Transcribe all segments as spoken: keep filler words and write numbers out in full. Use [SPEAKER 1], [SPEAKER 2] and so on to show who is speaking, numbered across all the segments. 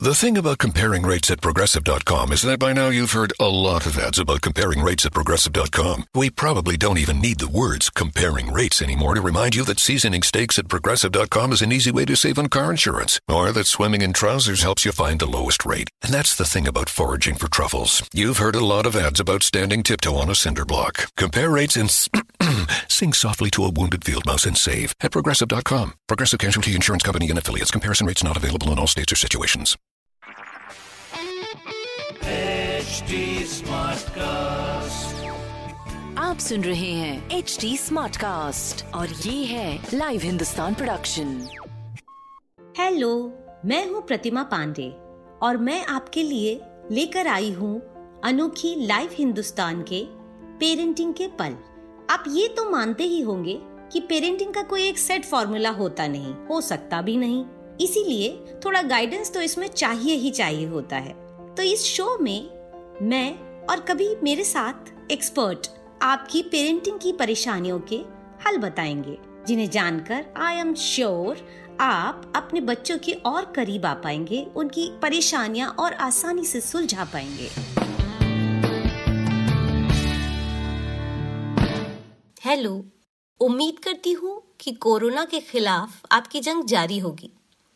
[SPEAKER 1] The thing about comparing rates at Progressive dot com is that by now you've heard a lot of ads about comparing rates at Progressive dot com. We probably don't even need the words comparing rates anymore to remind you that seasoning steaks at Progressive dot com is an easy way to save on car insurance, or that swimming in trousers helps you find the lowest rate. And that's the thing about foraging for truffles. You've heard a lot of ads about standing tiptoe on a cinder block. Compare rates and sing softly to a wounded field mouse and save at Progressive dot com. Progressive Casualty Insurance Company and affiliates. Comparison rates not available in all states or situations.
[SPEAKER 2] H D Smartcast,
[SPEAKER 3] आप सुन रहे हैं H D Smartcast और ये है live Hindustan production.
[SPEAKER 4] Hello, मैं हूँ प्रतिमा पांडे और मैं आपके लिए लेकर आई हूँ अनोखी लाइव हिंदुस्तान के पेरेंटिंग के पल। आप ये तो मानते ही होंगे कि पेरेंटिंग का कोई एक सेट फॉर्मूला होता नहीं, हो सकता भी नहीं, इसीलिए थोड़ा गाइडेंस तो इसमें चाहिए ही चाहिए होता है। तो इस शो में मैं और कभी मेरे साथ एक्सपर्ट आपकी पेरेंटिंग की परेशानियों के हल बताएंगे, जिन्हें जानकर आई एम श्योर आप अपने बच्चों के और करीब आ पाएंगे, उनकी परेशानियां और आसानी से सुलझा पाएंगे।
[SPEAKER 5] हेलो, उम्मीद करती हूँ कि कोरोना के खिलाफ आपकी जंग जारी होगी।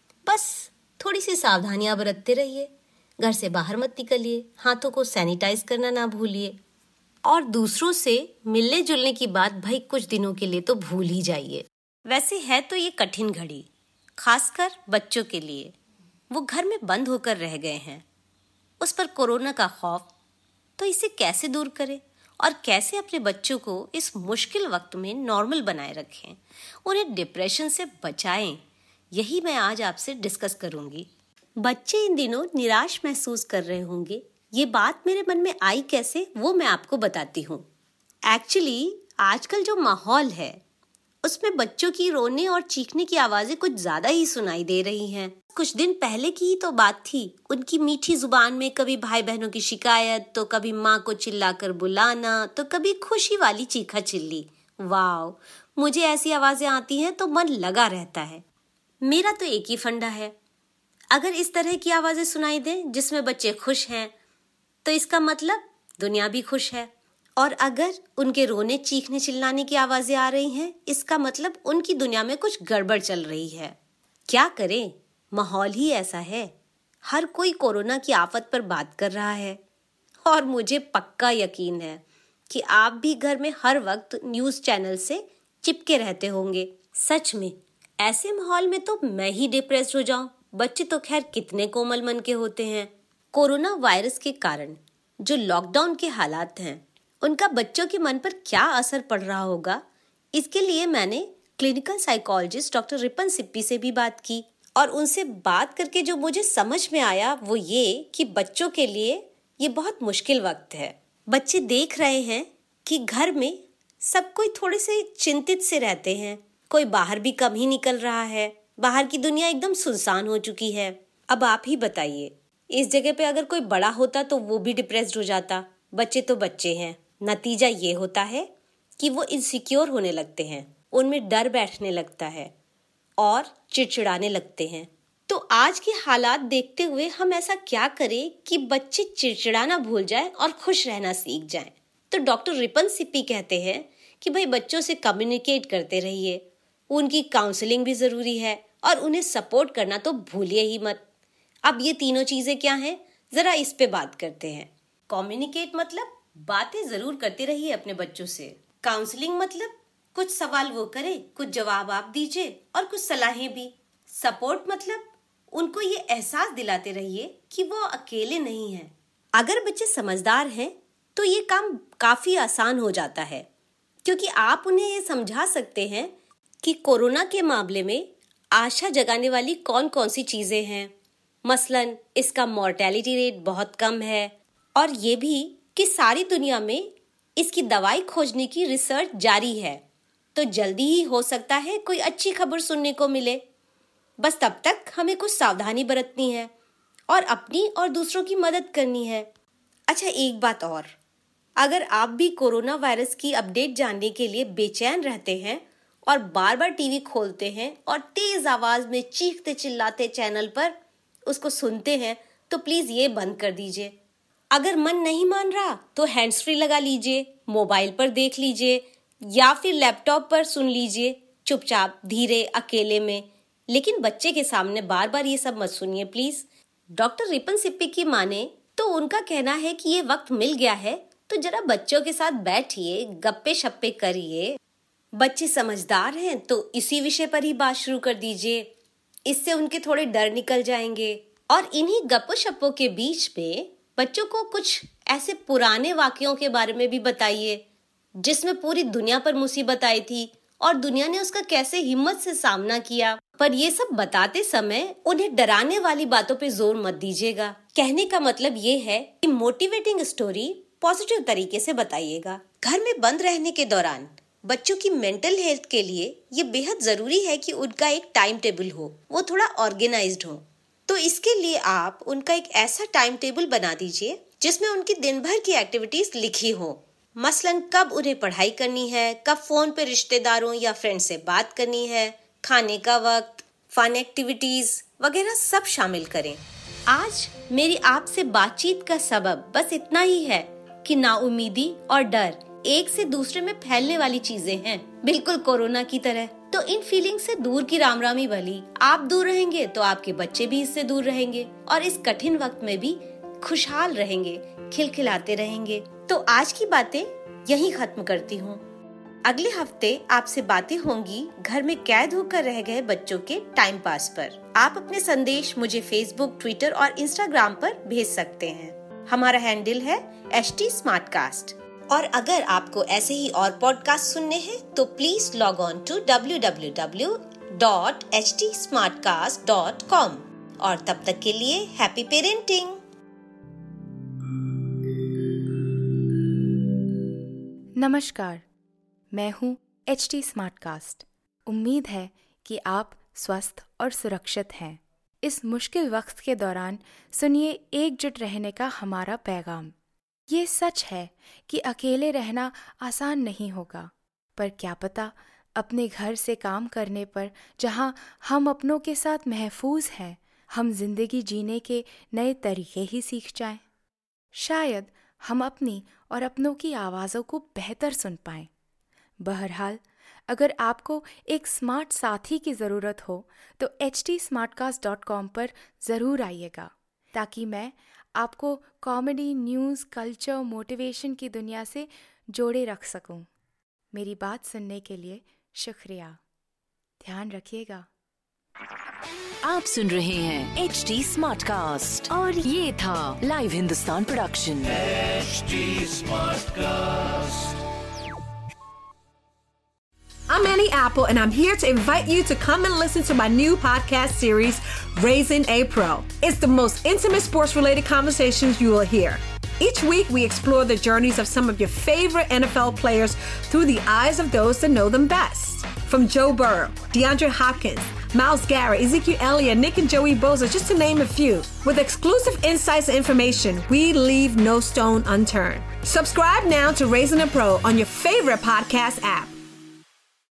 [SPEAKER 5] बस थोड़ी सी सावधानियां बरतते रहिए, घर से बाहर मत निकलिए, हाथों को सैनिटाइज करना ना भूलिए और दूसरों से मिलने जुलने की बात भाई कुछ दिनों के लिए तो भूल ही जाइए।
[SPEAKER 4] वैसे है तो ये कठिन घड़ी, खासकर बच्चों के लिए। वो घर में बंद होकर रह गए हैं, उस पर कोरोना का खौफ, तो इसे कैसे दूर करें और कैसे अपने बच्चों को इस मुश्किल वक्त में नॉर्मल बनाए रखें, उन्हें डिप्रेशन से बचाएं, यही मैं आज आपसे डिस्कस करूंगी। बच्चे इन दिनों निराश महसूस कर रहे होंगे, ये बात मेरे मन में आई कैसे वो मैं आपको बताती हूँ। एक्चुअली आजकल जो माहौल है उसमें बच्चों की रोने और चीखने की आवाजें कुछ ज्यादा ही सुनाई दे रही हैं। कुछ दिन पहले की ही तो बात थी, उनकी मीठी जुबान में कभी भाई बहनों की शिकायत, तो कभी माँ को चिल्लाकर बुलाना, तो कभी खुशी वाली चीखा चिल्ली। वाह, मुझे ऐसी आवाजें आती हैं तो मन लगा रहता है। मेरा तो एक ही फंडा है, अगर इस तरह की आवाजें सुनाई दें जिसमें बच्चे खुश हैं तो इसका मतलब दुनिया भी खुश है, और अगर उनके रोने चीखने चिल्लाने की आवाजें आ रही हैं इसका मतलब उनकी दुनिया में कुछ गड़बड़ चल रही है। क्या करें, माहौल ही ऐसा है। हर कोई कोरोना की आफत पर बात कर रहा है और मुझे पक्का यकीन है कि आप भी घर में हर वक्त न्यूज़ चैनल से चिपके रहते होंगे। सच में ऐसे माहौल में तो मैं ही डिप्रेस्ड हो जाऊं, बच्चे तो खैर कितने कोमल मन के होते हैं। कोरोना वायरस के कारण जो लॉकडाउन के हालात हैं उनका बच्चों के मन पर क्या असर पड़ रहा होगा, इसके लिए मैंने clinical psychologist doctor Ripan Sippy से भी बात की और उनसे बात करके जो मुझे समझ में आया वो ये कि बच्चों के लिए ये बहुत मुश्किल वक्त है। बच्चे देख रहे हैं कि घर में सब कोई थोड़े से चिंतित से रहते हैं, कोई बाहर भी कम ही निकल रहा है, बाहर की दुनिया एकदम सुनसान हो चुकी है। अब आप ही बताइए, इस जगह पे अगर कोई बड़ा होता तो वो भी डिप्रेस्ड हो जाता। बच्चे तो बच्चे हैं, नतीजा ये होता है कि वो इनसिक्योर होने लगते हैं, उनमें डर बैठने लगता है और चिड़चिड़ाने लगते हैं। तो आज के हालात देखते हुए हम ऐसा क्या करें कि बच्चे चिड़चिड़ाना भूल जाएं और खुश रहना सीख जाएं। तो डॉक्टर रिपन सिप्पी कहते हैं कि भाई बच्चों से कम्युनिकेट करते रहिए, उनकी काउंसलिंग भी जरूरी है और उन्हें सपोर्ट करना तो भूलिए ही मत। अब ये तीनों चीजें क्या हैं, जरा इस पे बात करते हैं। कम्युनिकेट मतलब बातें जरूर करते रहिए अपने बच्चों से। काउंसलिंग मतलब कुछ सवाल वो करे, कुछ जवाब आप दीजिए और कुछ सलाहें भी। सपोर्ट मतलब उनको ये एहसास दिलाते रहिए कि वो अकेले नहीं हैं। अगर बच्चे समझदार हैं तो ये काम काफी आसान हो जाता है, क्योंकि आप उन्हें ये समझा सकते हैं कि कोरोना के मामले में आशा जगाने वाली कौन कौन सी चीजें हैं। मसलन इसका मॉर्टेलिटी रेट बहुत कम है और ये भी कि सारी दुनिया में इसकी दवाई खोजने की रिसर्च जारी है, तो जल्दी ही हो सकता है कोई अच्छी खबर सुनने को मिले। बस तब तक हमें कुछ सावधानी बरतनी है और अपनी और दूसरों की मदद करनी है। अच्छा, एक बात और, अगर आप भी कोरोना वायरस की अपडेट जानने के लिए बेचैन रहते हैं और बार बार टीवी खोलते हैं और तेज आवाज में चीखते चिल्लाते चैनल पर उसको सुनते हैं तो प्लीज ये बंद कर दीजिए। अगर मन नहीं मान रहा तो हैंड्स फ्री लगा लीजिए, मोबाइल पर देख लीजिए या फिर लैपटॉप पर सुन लीजिए चुपचाप धीरे अकेले में, लेकिन बच्चे के सामने बार बार ये सब मत सुनिए प्लीज। डॉक्टर रिपन सिप्पी की माने तो उनका कहना है कि ये वक्त मिल गया है तो जरा बच्चों के साथ बैठिए, गप्पे शप्पे करिए। बच्चे समझदार हैं तो इसी विषय पर ही बात शुरू कर दीजिए, इससे उनके थोड़े डर निकल जाएंगे। और इन्हीं गप्पो शप्पों के बीच में बच्चों को कुछ ऐसे पुराने वाकयों के बारे में भी बताइए जिसमें पूरी दुनिया पर मुसीबत आई थी और दुनिया ने उसका कैसे हिम्मत से सामना किया। पर ये सब बताते समय उन्हें डराने वाली बातों पे जोर मत दीजिएगा। कहने का मतलब ये है कि मोटिवेटिंग स्टोरी पॉजिटिव तरीके से बताइएगा। घर में बंद रहने के दौरान बच्चों की मेंटल हेल्थ के लिए ये बेहद जरूरी है कि उनका एक टाइम टेबल हो, वो थोड़ा ऑर्गेनाइज्ड हो। तो इसके लिए आप उनका एक ऐसा टाइम टेबल बना दीजिए जिसमें उनकी दिन भर की एक्टिविटीज लिखी हो। मसलन कब उन्हें पढ़ाई करनी है, कब फोन पे रिश्तेदारों या फ्रेंड से बात करनी है, खाने का वक्त, फन एक्टिविटीज वगैरह सब शामिल करें। आज मेरी आपसे बातचीत का सबब बस इतना ही है कि नाउमीदी और डर एक से दूसरे में फैलने वाली चीजें हैं, बिल्कुल कोरोना की तरह। तो इन फीलिंग से दूर की रामरामी भली। आप दूर रहेंगे तो आपके बच्चे भी इससे दूर रहेंगे और इस कठिन वक्त में भी खुशहाल रहेंगे, खिलखिलाते रहेंगे। तो आज की बातें यहीं खत्म करती हूँ। अगले हफ्ते आपसे बातें होंगी घर में कैद होकर रह गए बच्चों के टाइम पास पर। आप अपने संदेश मुझे फेसबुक, ट्विटर और इंस्टाग्राम पर भेज सकते हैं। हमारा हैंडल है एच टी स्मार्टकास्ट। और अगर आपको ऐसे ही और पॉडकास्ट सुनने हैं तो please log on to W W W dot H T Smartcast dot com. और तब तक के लिए हैप्पी पेरेंटिंग।
[SPEAKER 6] नमस्कार, मैं हूँ एच टी स्मार्टकास्ट। उम्मीद है कि आप स्वस्थ और सुरक्षित हैं। इस मुश्किल वक्त के दौरान सुनिए एकजुट रहने का हमारा पैगाम। ये सच है कि अकेले रहना आसान नहीं होगा, पर क्या पता अपने घर से काम करने पर जहाँ हम अपनों के साथ महफूज हैं, हम जिंदगी जीने के नए तरीके ही सीख जाएं। शायद हम अपनी और अपनों की आवाज़ों को बेहतर सुन पाएं। बहरहाल, अगर आपको एक स्मार्ट साथी की ज़रूरत हो तो H T Smartcast dot com पर ज़रूर आइएगा, ताकि मैं आपको कॉमेडी, न्यूज़, कल्चर, मोटिवेशन की दुनिया से जोड़े रख सकूं। मेरी बात सुनने के लिए शुक्रिया। ध्यान रखिएगा।
[SPEAKER 3] आप सुन रहे हैं एच टी स्मार्टकास्ट और ये था live Hindustan production
[SPEAKER 2] H T Smartcast.
[SPEAKER 7] I'm Annie Apple, and I'm here to invite you to come and listen to my new podcast series, Raising a Pro. It's the most intimate sports-related conversations you will hear. Each week, we explore the journeys of some of your favorite N F L players through the eyes of those that know them best. From Joe Burrow, DeAndre Hopkins, Myles Garrett, Ezekiel Elliott, Nick and Joey Bosa, just to name a few. With exclusive insights and information, we leave no stone unturned. Subscribe now to Raising a Pro on your favorite podcast app.